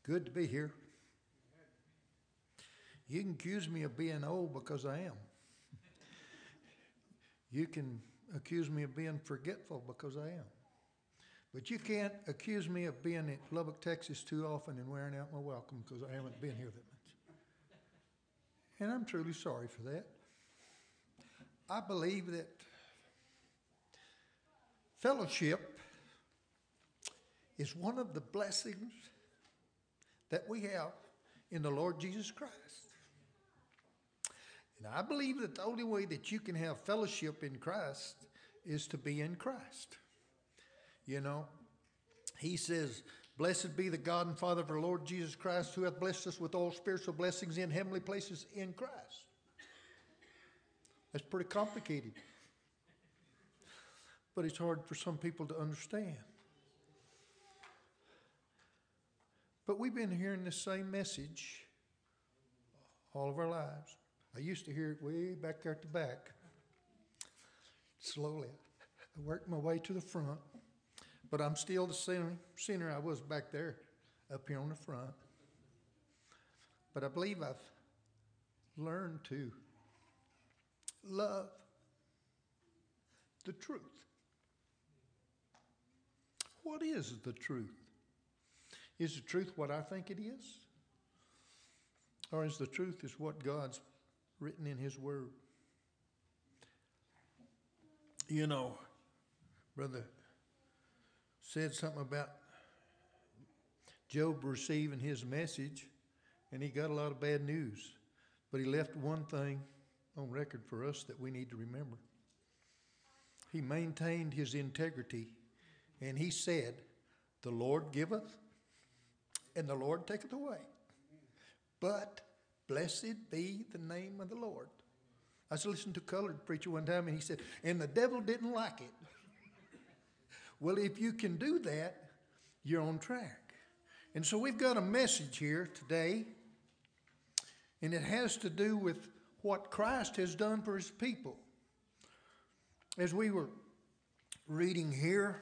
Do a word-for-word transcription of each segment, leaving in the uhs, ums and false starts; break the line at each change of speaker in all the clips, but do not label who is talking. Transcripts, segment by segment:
Good to be here. You can accuse me of being old because I am. You can accuse me of being forgetful because I am. But you can't accuse me of being in Lubbock, Texas too often and wearing out my welcome because I haven't been here that much. And I'm truly sorry for that. I believe that fellowship is one of the blessings that we have in the Lord Jesus Christ. And I believe that the only way that you can have fellowship in Christ is to be in Christ. You know, he says, blessed be the God and Father of our Lord Jesus Christ, who hath blessed us with all spiritual blessings in heavenly places in Christ. That's pretty complicated. But it's hard for some people to understand. But we've been hearing this same message all of our lives. I used to hear it way back there at the back. Slowly, I worked my way to the front. But I'm still the sinner, sinner I was back there, up here on the front. But I believe I've learned to love the truth. What is the truth? Is the truth what I think it is? Or is the truth is what God's written in His Word? You know, Brother said something about Job receiving his message, and he got a lot of bad news. But he left one thing on record for us that we need to remember. He maintained his integrity, and he said, the Lord giveth, and the Lord taketh away. But blessed be the name of the Lord. I was listening to a colored preacher one time, and he said, and the devil didn't like it. Well, if you can do that, you're on track. And so we've got a message here today, and it has to do with what Christ has done for His people. As we were reading here,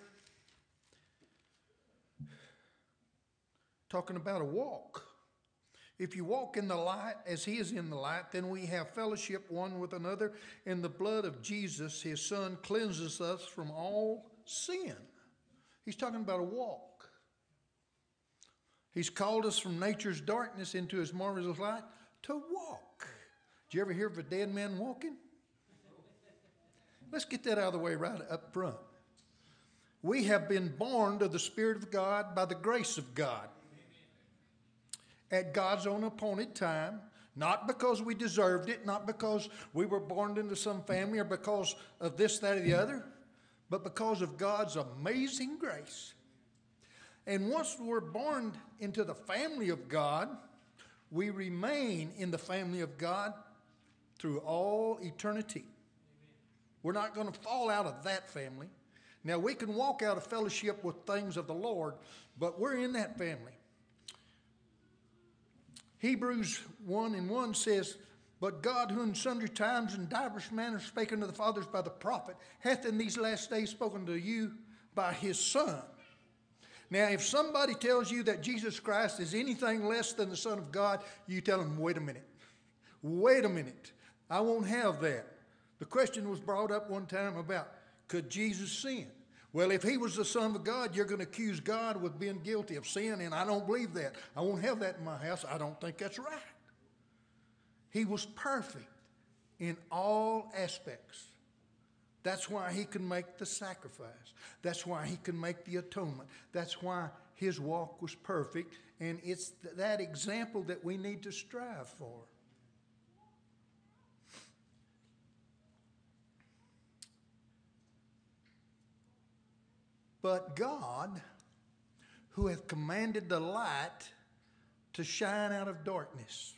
talking about a walk. If you walk in the light as He is in the light, then we have fellowship one with another, and the blood of Jesus, His Son, cleanses us from all sin. He's talking about a walk. He's called us from nature's darkness into His marvelous light to walk. Did you ever hear of a dead man walking? Let's get that out of the way right up front. We have been born of the Spirit of God by the grace of God. At God's own appointed time, not because we deserved it, not because we were born into some family or because of this, that, or the other, but because of God's amazing grace. And once we're born into the family of God, we remain in the family of God through all eternity. We're not going to fall out of that family. Now, we can walk out of fellowship with things of the Lord, but we're in that family. Hebrews one and one says, but God, who in sundry times and divers manners spake unto the fathers by the prophet, hath in these last days spoken to you by His Son. Now, if somebody tells you that Jesus Christ is anything less than the Son of God, you tell them, wait a minute. Wait a minute. I won't have that. The question was brought up one time about, could Jesus sin? Well, if He was the Son of God, you're going to accuse God with being guilty of sin, and I don't believe that. I won't have that in my house. I don't think that's right. He was perfect in all aspects. That's why He can make the sacrifice. That's why He can make the atonement. That's why His walk was perfect, and it's that example that we need to strive for. But God, who hath commanded the light to shine out of darkness.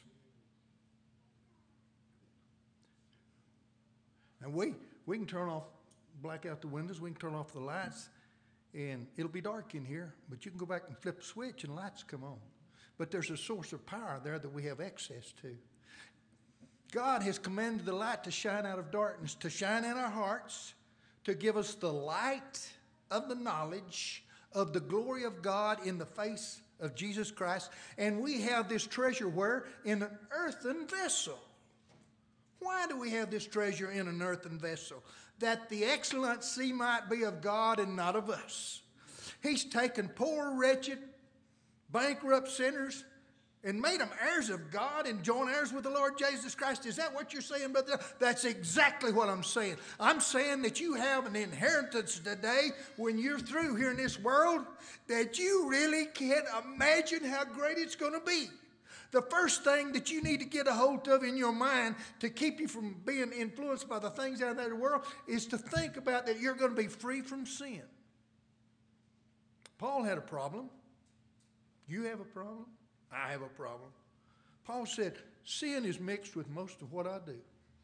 And we, we can turn off, black out the windows, we can turn off the lights, and it'll be dark in here, but you can go back and flip a switch and lights come on. But there's a source of power there that we have access to. God has commanded the light to shine out of darkness, to shine in our hearts, to give us the light of the knowledge of the glory of God in the face of Jesus Christ, and we have this treasure where? In an earthen vessel. Why do we have this treasure in an earthen vessel? That the excellency might be of God and not of us. He's taken poor, wretched, bankrupt sinners and made them heirs of God and joint heirs with the Lord Jesus Christ. Is that what you're saying, brother? That's exactly what I'm saying. I'm saying that you have an inheritance today when you're through here in this world that you really can't imagine how great it's going to be. The first thing that you need to get a hold of in your mind to keep you from being influenced by the things out there in the world is to think about that you're going to be free from sin. Paul had a problem. You have a problem. I have a problem. Paul said, sin is mixed with most of what I do.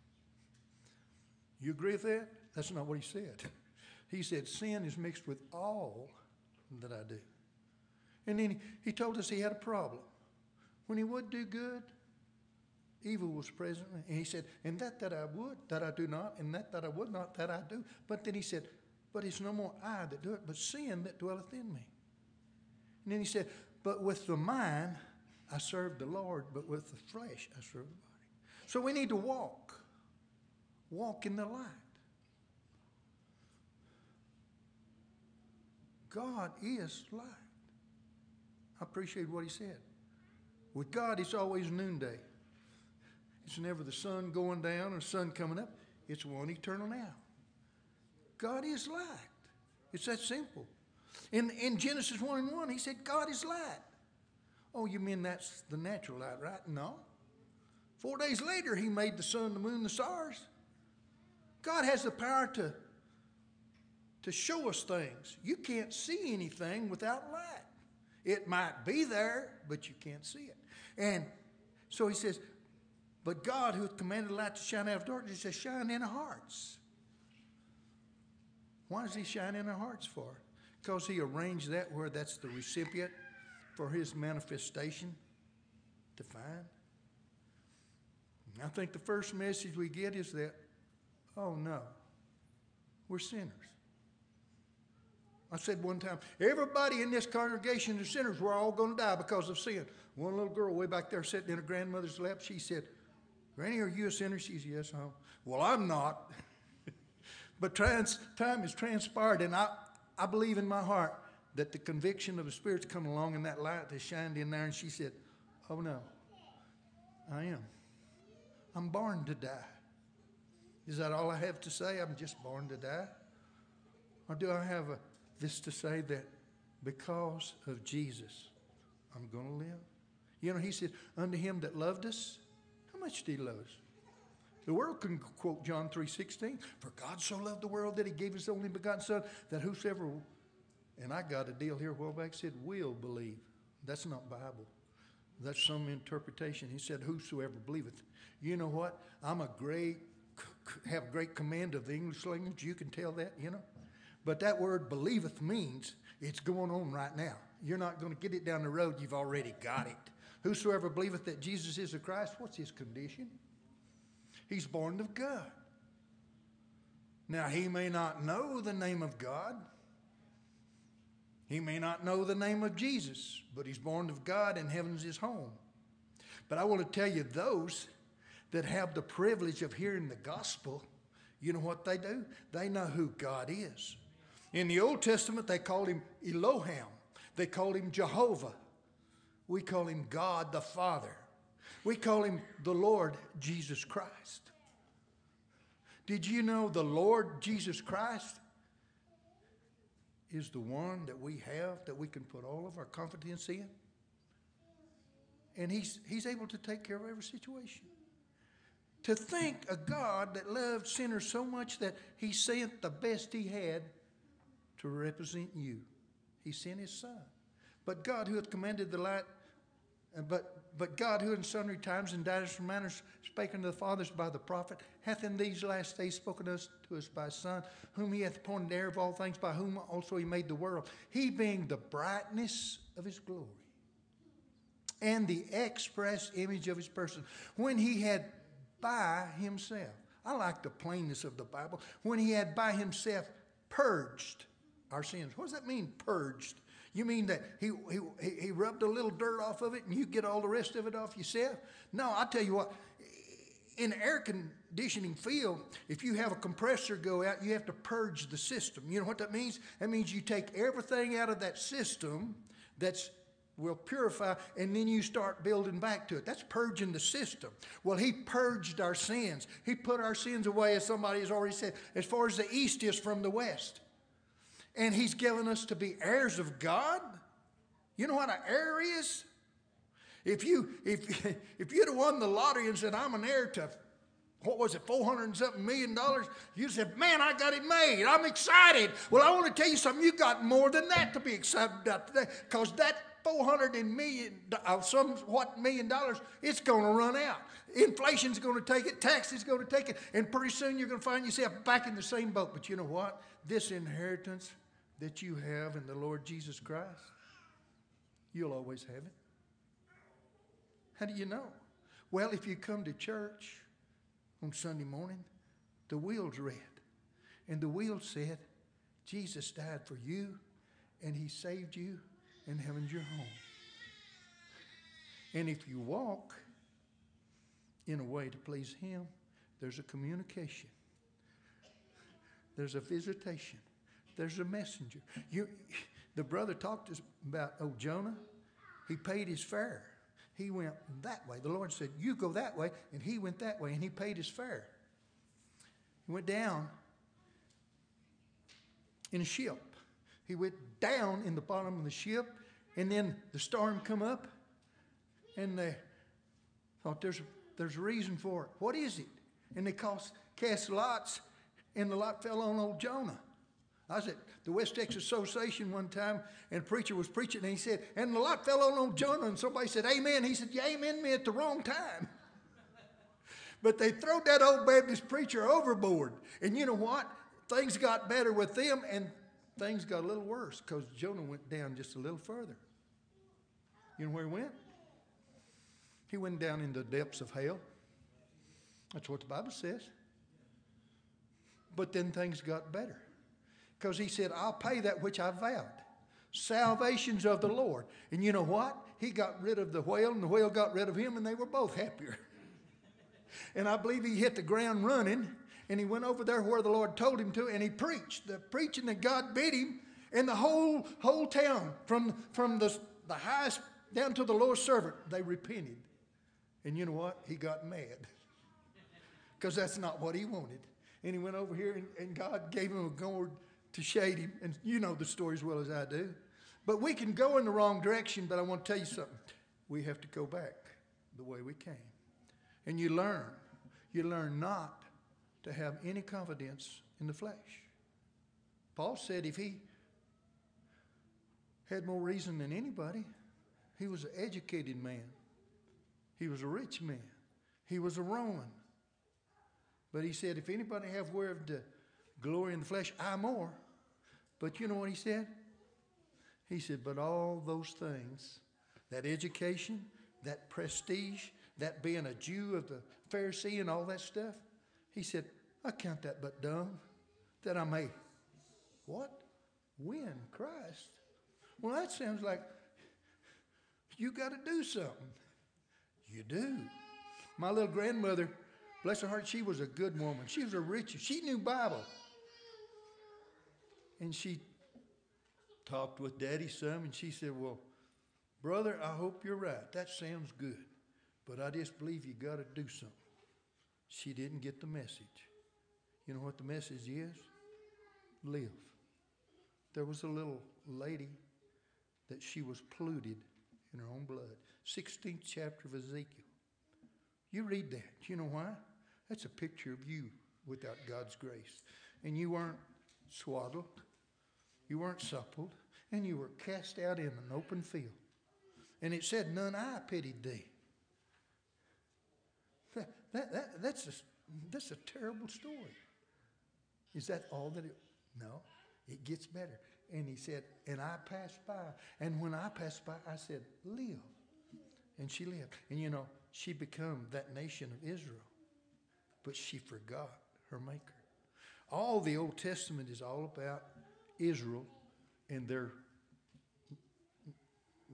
You agree with that? That's not what he said. He said, sin is mixed with all that I do. And then he, he told us he had a problem. When he would do good, evil was present. And he said, and that that I would, that I do not, and that that I would not, that I do. But then he said, but it's no more I that do it, but sin that dwelleth in me. And then he said, but with the mind, I serve the Lord, but with the flesh, I serve the body. So we need to walk. Walk in the light. God is light. I appreciate what he said. With God, it's always noonday. It's never the sun going down or the sun coming up. It's one eternal now. God is light. It's that simple. In, in Genesis one and one, he said, God is light. Oh, you mean that's the natural light, right? No. Four days later, he made the sun, the moon, the stars. God has the power to, to show us things. You can't see anything without light. It might be there, but you can't see it. And so he says, but God who hath commanded the light to shine out of darkness, he says, shine in our hearts. Why does he shine in our hearts for? Because he arranged that where that's the recipient for his manifestation to find. I think the first message we get is that, oh no, we're sinners. I said one time, everybody in this congregation is sinners. We're all going to die because of sin. One little girl way back there sitting in her grandmother's lap, she said, Granny, are you a sinner? She said, yes, I'm. Well, I'm not. But trans, time has transpired, and I, I believe in my heart that the conviction of the Spirit's come along and that light has shined in there, and she said, oh, no, I am. I'm born to die. Is that all I have to say? I'm just born to die? Or do I have a, this to say that because of Jesus, I'm going to live? You know, he said, unto him that loved us, how much did he love us? The world can quote John three sixteen. For God so loved the world that he gave his only begotten Son, that whosoever, and I got a deal here a while back, said will believe. That's not Bible. That's some interpretation. He said, whosoever believeth. You know what? I'm a great, have great command of the English language. You can tell that, you know. But that word believeth means it's going on right now. You're not going to get it down the road. You've already got it. Whosoever believeth that Jesus is the Christ, what's his condition? He's born of God. Now, he may not know the name of God. He may not know the name of Jesus, but he's born of God and heaven's his home. But I want to tell you, those that have the privilege of hearing the gospel, you know what they do? They know who God is. In the Old Testament, they called him Elohim. They called him Jehovah. We call him God the Father. We call him the Lord Jesus Christ. Did you know the Lord Jesus Christ is the one that we have, that we can put all of our confidence in? And he's, he's able to take care of every situation. To think a God that loved sinners so much that he sent the best he had to represent you. He sent his Son. But God who hath commanded the light, but, but God who in sundry times and divers manners spake unto the fathers by the prophet, hath in these last days spoken us, to us by his Son, whom he hath appointed heir of all things, by whom also he made the world, he being the brightness of his glory and the express image of his person, when he had by himself. I like the plainness of the Bible. When he had by himself purged our sins. What does that mean, purged? You mean that he, he, he rubbed a little dirt off of it and you get all the rest of it off yourself? No, I tell you what, in air conditioning field, if you have a compressor go out, you have to purge the system. You know what that means? That means you take everything out of that system that's will purify, and then you start building back to it. That's purging the system. Well, he purged our sins. He put our sins away, as somebody has already said, as far as the east is from the west. And he's given us to be heirs of God. You know what an heir is? If you if if you'd have won the lottery and said, I'm an heir to, what was it, four hundred and something million dollars, you said, man, I got it made. I'm excited. Well, I want to tell you something. You got more than that to be excited about today, because that four hundred million, uh, somewhat million dollars, it's going to run out. Inflation's going to take it. Tax is going to take it. And pretty soon you're going to find yourself back in the same boat. But you know what? This inheritance that you have in the Lord Jesus Christ, you'll always have it. How do you know? Well, if you come to church on Sunday morning, the wheel's red. And the wheel said, Jesus died for you, and he saved you, and heaven's your home. And if you walk in a way to please him, there's a communication. There's a visitation. There's a messenger. You, the brother talked to us about, oh, Jonah, he paid his fare. He went that way. The Lord said, you go that way, and he went that way, and he paid his fare. He went down in a ship. He went down in the bottom of the ship, and then the storm come up, and they thought there's a, there's a reason for it. What is it? And they cast, cast lots, and the lot fell on old Jonah. I was at the West Texas Association one time, and a preacher was preaching, and he said, and the lot fell on old Jonah, and somebody said, amen. He said, you amen me at the wrong time. But they threw that old Baptist preacher overboard. And you know what? Things got better with them, and things got a little worse, because Jonah went down just a little further. You know where he went? He went down in the depths of hell. That's what the Bible says. But then things got better, because he said, I'll pay that which I vowed. Salvation's of the Lord. And you know what? He got rid of the whale, and the whale got rid of him, and they were both happier. And I believe he hit the ground running, and he went over there where the Lord told him to, and he preached. The preaching that God bid him, and the whole whole town, from, from the, the highest down to the lowest servant, they repented. And you know what? He got mad, because that's not what he wanted. And he went over here, and, and God gave him a gourd to shade him. And you know the story as well as I do. But we can go in the wrong direction, but I want to tell you something. We have to go back the way we came. And you learn. You learn not to have any confidence in the flesh. Paul said if he had more reason than anybody, he was an educated man. He was a rich man. He was a Roman. But he said, if anybody have whereof to glory in the flesh, I more. But you know what he said? He said, but all those things, that education, that prestige, that being a Jew of the Pharisee and all that stuff, he said, I count that but dung, that I may, what? Win Christ. Well, that sounds like you got to do something. You do. My little grandmother, bless her heart, she was a good woman. She was a rich, she knew Bible. And she talked with Daddy some, and she said, well, brother, I hope you're right. That sounds good. But I just believe you got to do something. She didn't get the message. You know what the message is? Live. There was a little lady that she was polluted in her own blood. sixteenth chapter of Ezekiel. You read that. You know why? That's a picture of you without God's grace. And you weren't swaddled. You weren't suppled. And you were cast out in an open field. And it said, none I pitied thee. That, that, that, that's, a, that's a terrible story. Is that all that it... No, it gets better. And he said, and I passed by. And when I passed by, I said, live. And she lived. And you know, she became that nation of Israel. But she forgot her maker. All the Old Testament is all about Israel and their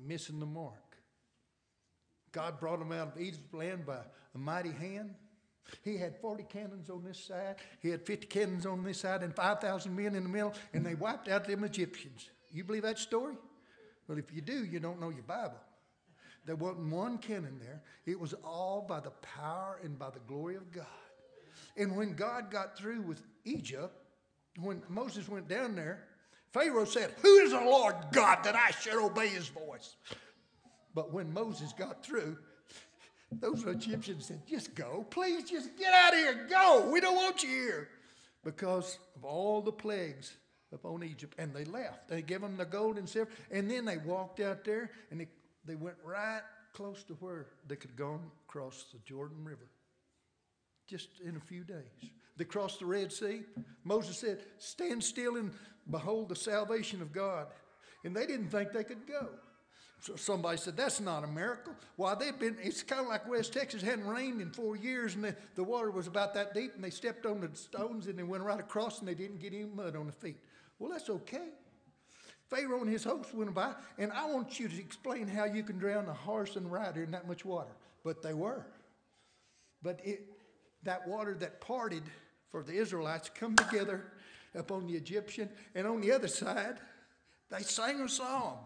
missing the mark. God brought them out of Egypt's land by a mighty hand. He had forty cannons on this side. He had fifty cannons on this side and five thousand men in the middle, and they wiped out them Egyptians. You believe that story? Well, if you do, you don't know your Bible. There wasn't one cannon there. It was all by the power and by the glory of God. And when God got through with Egypt, when Moses went down there, Pharaoh said, "Who is the Lord God that I should obey his voice?" But when Moses got through, those Egyptians said, "Just go. Please just get out of here. Go. We don't want you here." Because of all the plagues upon Egypt. And they left. They gave them the gold and silver. And then they walked out there and they, they went right close to where they could go across the Jordan River. Just in a few days. They crossed the Red Sea. Moses said, "Stand still and behold the salvation of God." And they didn't think they could go. So somebody said, "That's not a miracle." Why, they've been, it's kind of like West Texas. It hadn't rained in four years and the, the water was about that deep and they stepped on the stones and they went right across and they didn't get any mud on their feet. Well, that's okay. Pharaoh and his hosts went by, and I want you to explain how you can drown a horse and rider in that much water. But they were. But it, that water that parted for the Israelites come together upon the Egyptian, and on the other side, they sang a song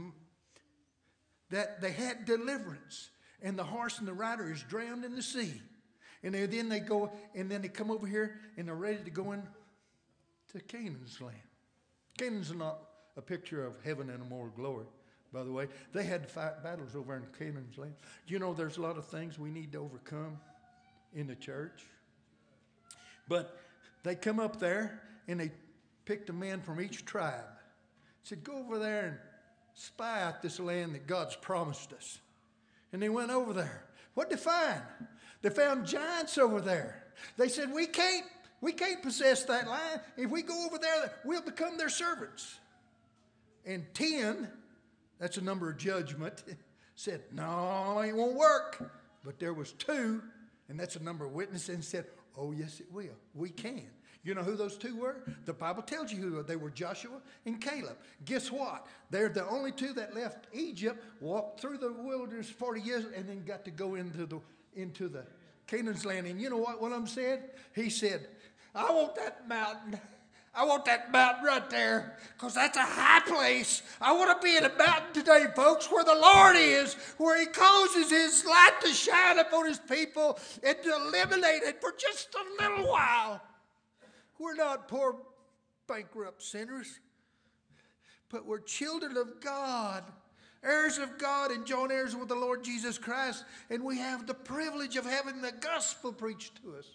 that they had deliverance, and the horse and the rider is drowned in the sea. And they, then they go, and then they come over here, and they're ready to go in to Canaan's land. Canaan's not a picture of heaven and a more glory, by the way. They had to fight battles over in Canaan's land. Do you know there's a lot of things we need to overcome in the church? But they come up there, and they picked a man from each tribe. Said, "Go over there and spy out this land that God's promised us." And they went over there. What did they find? They found giants over there. They said, we can't, we can't possess that land. If we go over there, we'll become their servants. And ten, that's a number of judgment, said, "No, it won't work." But there was two, and that's a number of witnesses, and said, "Oh, yes, it will. We can." You know who those two were? The Bible tells you who they were, Joshua and Caleb. Guess what? They're the only two that left Egypt, walked through the wilderness forty years, and then got to go into the into the Canaan's land. And you know what one of them said? He said, "I want that mountain. I want that mountain right there, because that's a high place. I want to be in a mountain today, folks, where the Lord is, where he causes his light to shine upon his people and to illuminate it for just a little while." We're not poor, bankrupt sinners, but we're children of God, heirs of God, and joint heirs with the Lord Jesus Christ, and we have the privilege of having the gospel preached to us.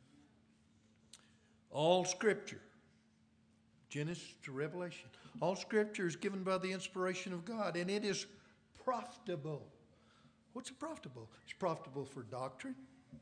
All Scripture, Genesis to Revelation, all Scripture is given by the inspiration of God, and it is profitable. What's it profitable? It's profitable for doctrine.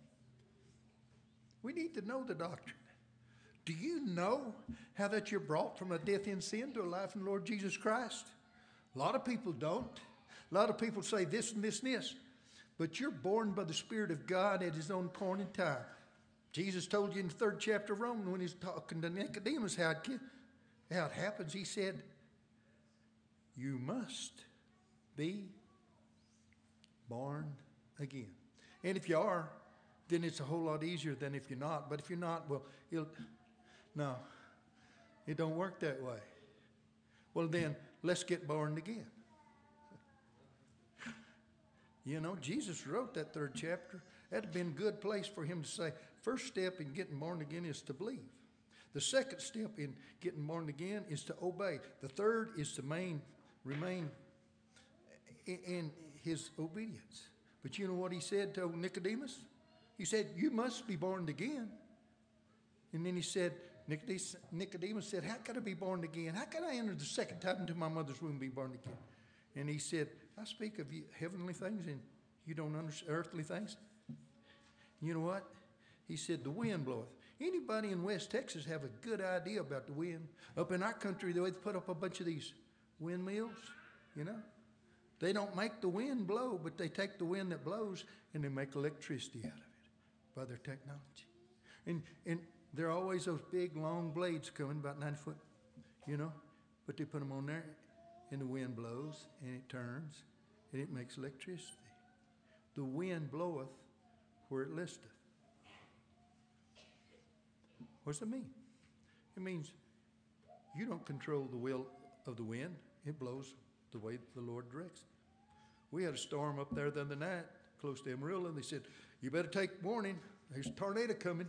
We need to know the doctrine. Do you know how that you're brought from a death in sin to a life in the Lord Jesus Christ? A lot of people don't. A lot of people say this and this and this. But you're born by the Spirit of God at his own point in time. Jesus told you in the third chapter of Romans when he's talking to Nicodemus how it, how it happens. He said, "You must be born again." And if you are, then it's a whole lot easier than if you're not. But if you're not, well, it'll... No, it don't work that way. Well, then, let's get born again. You know, Jesus wrote that third chapter. That'd have been a good place for him to say, first step in getting born again is to believe. The second step in getting born again is to obey. The third is to main, remain in, in his obedience. But you know what he said to Nicodemus? He said, "You must be born again." And then he said, Nicodemus said, "How can I be born again? How can I enter the second time into my mother's womb and be born again?" And he said, "I speak of you heavenly things and you don't understand earthly things." You know what? He said, "The wind bloweth." Anybody in West Texas have a good idea about the wind? Up in our country, they put up a bunch of these windmills, you know. They don't make the wind blow, but they take the wind that blows and they make electricity out of it by their technology. And and there are always those big, long blades coming, about ninety foot, you know, but they put them on there, and the wind blows, and it turns, and it makes electricity. The wind bloweth where it listeth. What's it mean? It means you don't control the will of the wind. It blows the way the Lord directs it. We had a storm up there the other night, close to Amarillo, and they said, you better take warning. There's a tornado coming.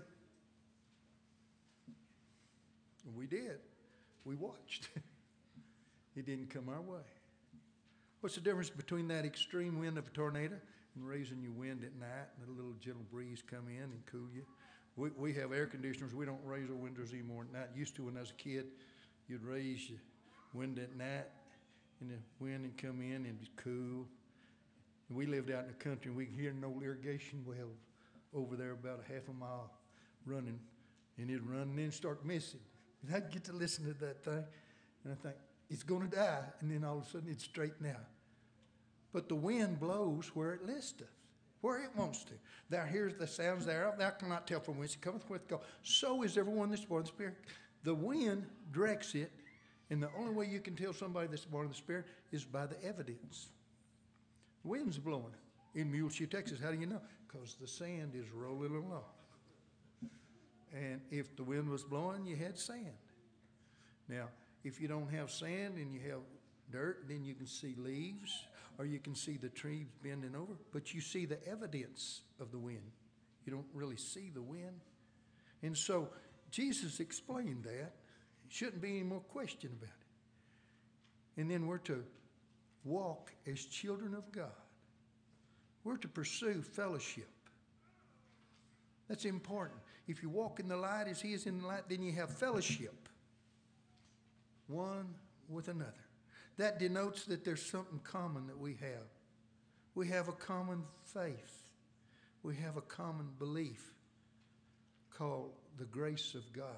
And we did. We watched. It didn't come our way. What's the difference between that extreme wind of a tornado and raising your wind at night and a little gentle breeze come in and cool you? We, we have air conditioners. We don't raise our windows anymore at night. Used to when I was a kid, you'd raise your window at night and the wind would come in and it'd be cool. And we lived out in the country and we could hear an old irrigation well over there about a half a mile running, and it'd run and then start missing. And I'd get to listen to that thing, and I think, it's going to die, and then all of a sudden it'd straighten out. But the wind blows where it listeth, where it wants to. Thou hearest the sounds thereof, thou cannot tell from whence it cometh, where it goeth. So is everyone that's born of the Spirit. The wind directs it, and the only way you can tell somebody that's born of the Spirit is by the evidence. The wind's blowing in Muleshoe, Texas. How do you know? Because the sand is rolling along. And if the wind was blowing, you had sand. Now, if you don't have sand and you have dirt, then you can see leaves or you can see the trees bending over. But you see the evidence of the wind. You don't really see the wind. And so Jesus explained that. Shouldn't be any more question about it. And then we're to walk as children of God. We're to pursue fellowship. That's important. If you walk in the light as he is in the light, then you have fellowship one with another. That denotes that there's something common that we have. We have a common faith. We have a common belief called the grace of God.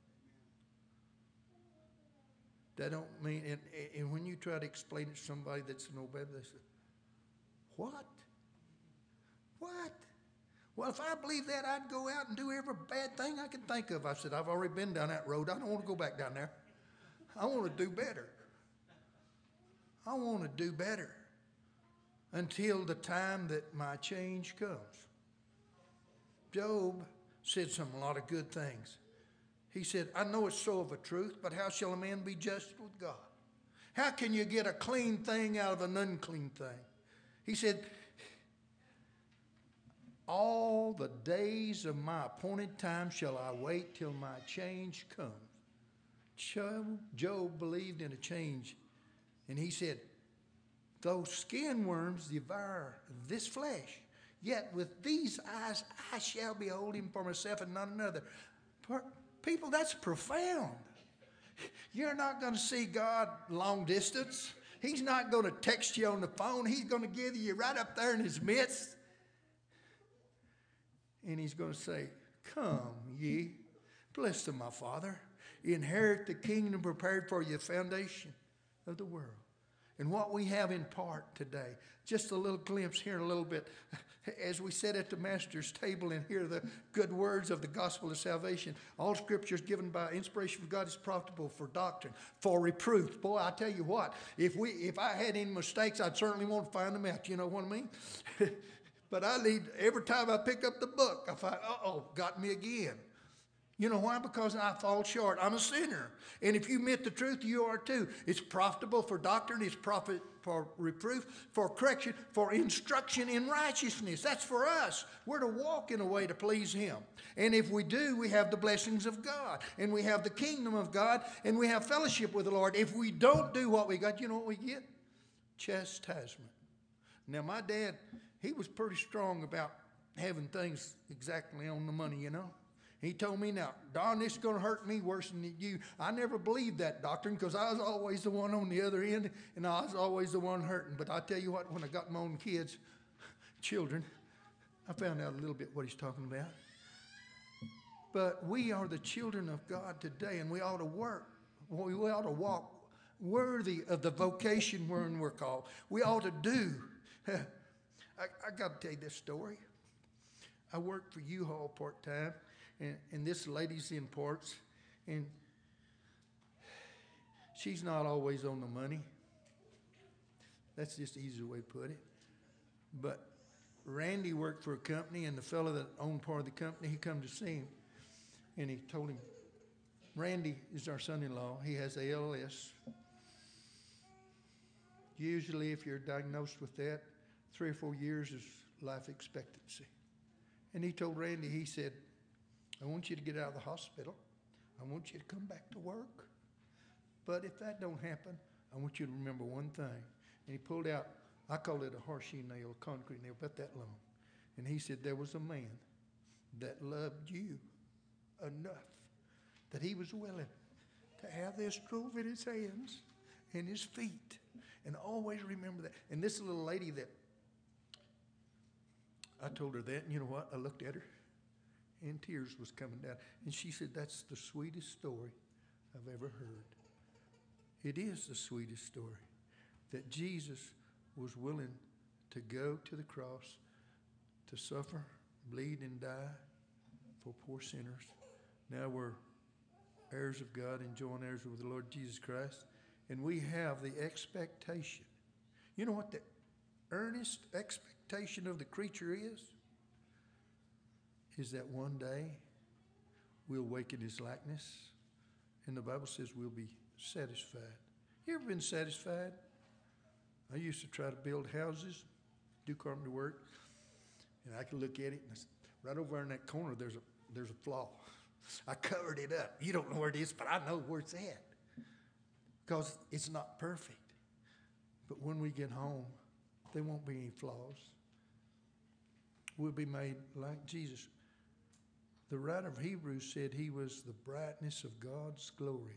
That don't mean, and, and when you try to explain it to somebody that's no better, they say, what? What? Well, if I believe that, I'd go out and do every bad thing I can think of. I said, I've already been down that road. I don't want to go back down there. I want to do better. I want to do better until the time that my change comes. Job said some a lot of good things. He said, I know it's so of a truth, but how shall a man be just with God? How can you get a clean thing out of an unclean thing? He said, all the days of my appointed time shall I wait till my change comes. Job, Job believed in a change. And he said, though skin worms devour this flesh, yet with these eyes I shall behold him for myself and not another. People, that's profound. You're not going to see God long distance. He's not going to text you on the phone. He's going to give you right up there in his midst. And he's going to say, come ye, blessed of my Father, inherit the kingdom prepared for you, the foundation of the world. And what we have in part today, just a little glimpse here in a little bit, as we sit at the Master's table and hear the good words of the gospel of salvation. All scripture is given by inspiration from God is profitable for doctrine, for reproof. Boy, I tell you what, if we, if I had any mistakes, I'd certainly want to find them out. You know what I mean? But I need, every time I pick up the book, I find, uh-oh, got me again. You know why? Because I fall short. I'm a sinner. And if you admit the truth, you are too. It's profitable for doctrine. It's profit for reproof, for correction, for instruction in righteousness. That's for us. We're to walk in a way to please him. And if we do, we have the blessings of God. And we have the kingdom of God. And we have fellowship with the Lord. If we don't do what we got, you know what we get? Chastisement. Now, my dad, he was pretty strong about having things exactly on the money, you know. He told me, now, Don, this is going to hurt me worse than you. I never believed that doctrine because I was always the one on the other end, and I was always the one hurting. But I tell you what, when I got my own kids, children, I found out a little bit what he's talking about. But we are the children of God today, and we ought to work. We ought to walk worthy of the vocation wherein we're called. We ought to do. I, I got to tell you this story. I worked for U-Haul part-time. And, and this lady's in parts, and she's not always on the money. That's just the easier way to put it. But Randy worked for a company, and the fellow that owned part of the company, he come to see him, and he told him, Randy is our son-in-law. He has A L S. Usually, if you're diagnosed with that, three or four years is life expectancy. And he told Randy, he said, I want you to get out of the hospital. I want you to come back to work. But if that don't happen, I want you to remember one thing. And he pulled out, I call it a horseshoe nail, a concrete nail, about that long. And he said, there was a man that loved you enough that he was willing to have this drove in his hands and his feet. And always remember that. And this little lady that, I told her that, and you know what? I looked at her, and tears was coming down. And she said, that's the sweetest story I've ever heard. It is the sweetest story that Jesus was willing to go to the cross, to suffer, bleed, and die for poor sinners. Now we're heirs of God and joint heirs with the Lord Jesus Christ. And we have the expectation. You know what the earnest expectation of the creature is? Is that one day we'll wake in his likeness. And the Bible says we'll be satisfied. You ever been satisfied? I used to try to build houses, do carpenter work, and I could look at it, and right over in that corner, there's a there's a flaw. I covered it up. You don't know where it is, but I know where it's at because it's not perfect. But when we get home, there won't be any flaws. We'll be made like Jesus. The writer of Hebrews said he was the brightness of God's glory.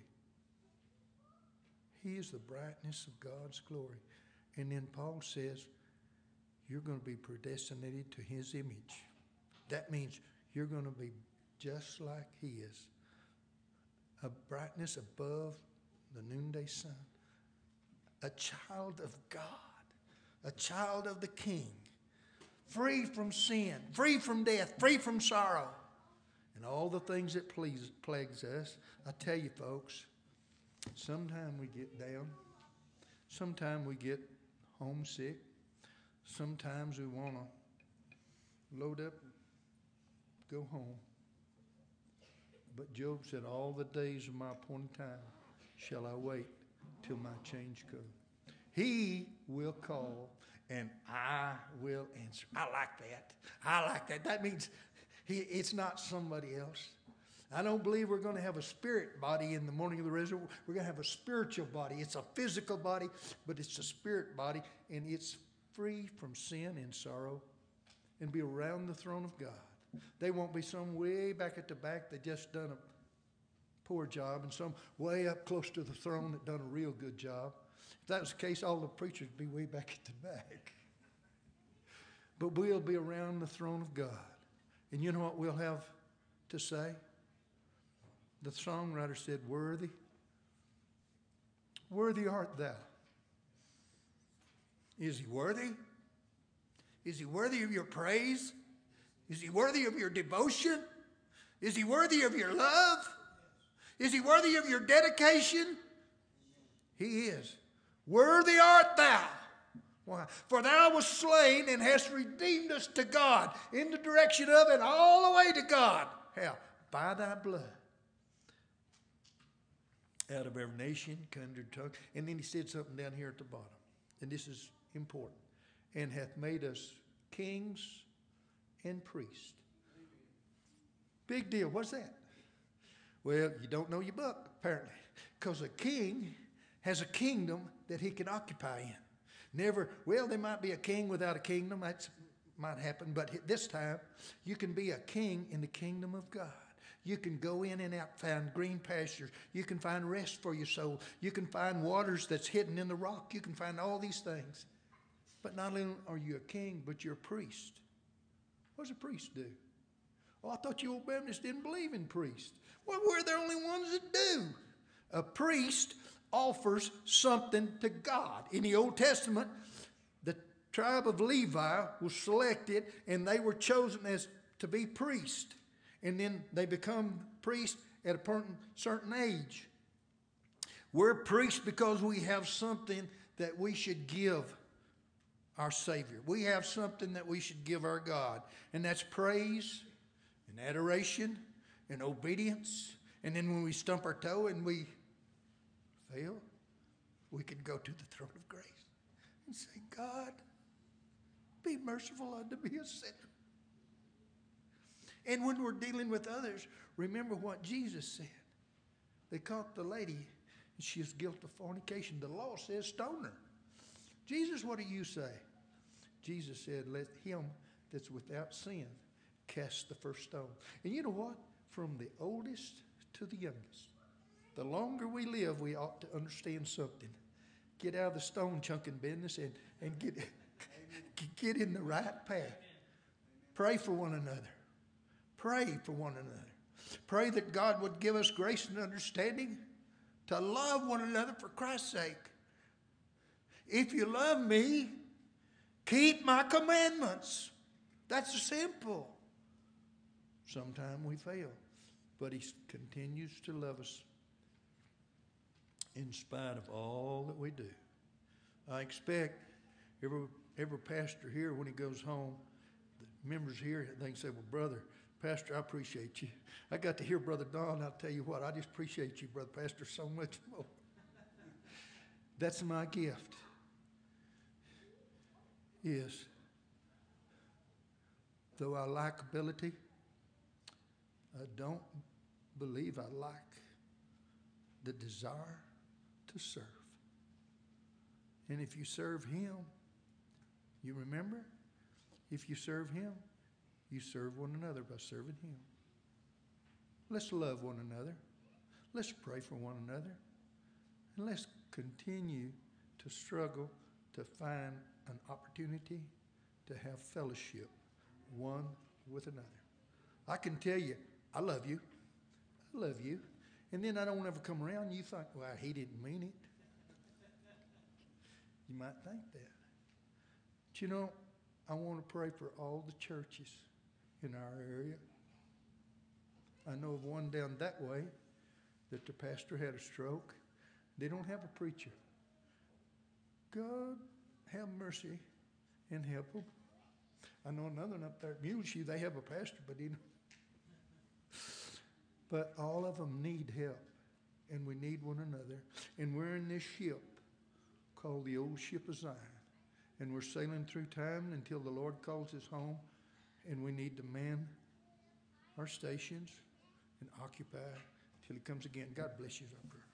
He is the brightness of God's glory. And then Paul says, you're going to be predestinated to his image. That means you're going to be just like he is. A brightness above the noonday sun. A child of God. A child of the King. Free from sin. Free from death. Free from sorrow. And all the things that please, plagues us. I tell you folks, sometimes we get down. Sometimes we get homesick. Sometimes we want to load up and go home. But Job said, all the days of my appointed time shall I wait till my change come. He will call and I will answer. I like that. I like that. That means he, it's not somebody else. I don't believe we're going to have a spirit body in the morning of the resurrection. We're going to have a spiritual body. It's a physical body, but it's a spirit body, and it's free from sin and sorrow and be around the throne of God. They won't be some way back at the back that just done a poor job and some way up close to the throne that done a real good job. If that was the case, all the preachers would be way back at the back. But we'll be around the throne of God. And you know what we'll have to say? The songwriter said, worthy, worthy art thou. Is he worthy? Is he worthy of your praise? Is he worthy of your devotion? Is he worthy of your love? Is he worthy of your dedication? He is. Worthy art thou. Why? For thou wast slain and hast redeemed us to God in the direction of and all the way to God. How? By thy blood. Out of every nation, kindred, tongue. And then he said something down here at the bottom. And this is important. And hath made us kings and priests. Big deal. What's that? Well, you don't know your book, apparently. Because a king has a kingdom that he can occupy in. Never, well, there might be a king without a kingdom. That might happen. But this time, you can be a king in the kingdom of God. You can go in and out, find green pastures. You can find rest for your soul. You can find waters that's hidden in the rock. You can find all these things. But not only are you a king, but you're a priest. What does a priest do? Oh, I thought you old Baptists didn't believe in priests. Well, we're the only ones that do. A priest offers something to God. In the Old Testament, the tribe of Levi was selected, and they were chosen as to be priests. And then they become priests at a certain age. We're priests because we have something that we should give our Savior. We have something that we should give our God, and that's praise and adoration and obedience. And then when we stump our toe and we fail, we could go to the throne of grace and say, God, be merciful unto me, a sinner. And when we're dealing with others, remember what Jesus said. They caught the lady, and she is guilty of fornication. The law says stone her. Jesus, what do you say? Jesus said, let him that's without sin cast the first stone. And you know what? From the oldest to the youngest, the longer we live, we ought to understand something. Get out of the stone chunking business and, and get, get in the right path. Pray for one another. Pray for one another. Pray that God would give us grace and understanding to love one another for Christ's sake. If you love me, keep my commandments. That's simple. Sometimes we fail, but he continues to love us in spite of all that we do. I expect every, every pastor here, when he goes home, the members here, they can say, well, brother, Pastor, I appreciate you. I got to hear Brother Don. I'll tell you what, I just appreciate you, Brother Pastor, so much more. That's my gift. Is, though I lack ability, I don't believe I lack the desire to serve. And if you serve him, you remember, if you serve him, you serve one another by serving him. Let's love one another. Let's pray for one another. And let's continue to struggle to find an opportunity to have fellowship one with another. I can tell you, I love you. I love you. And then I don't ever come around and you think, well, he didn't mean it. You might think that. But you know, I want to pray for all the churches in our area. I know of one down that way that the pastor had a stroke. They don't have a preacher. God have mercy and help them. I know another one up there at Muleshoe, they have a pastor, but he, but all of them need help, and we need one another. And we're in this ship called the old ship of Zion, and we're sailing through time until the Lord calls us home, and we need to man our stations and occupy till he comes again. God bless you, our prayer.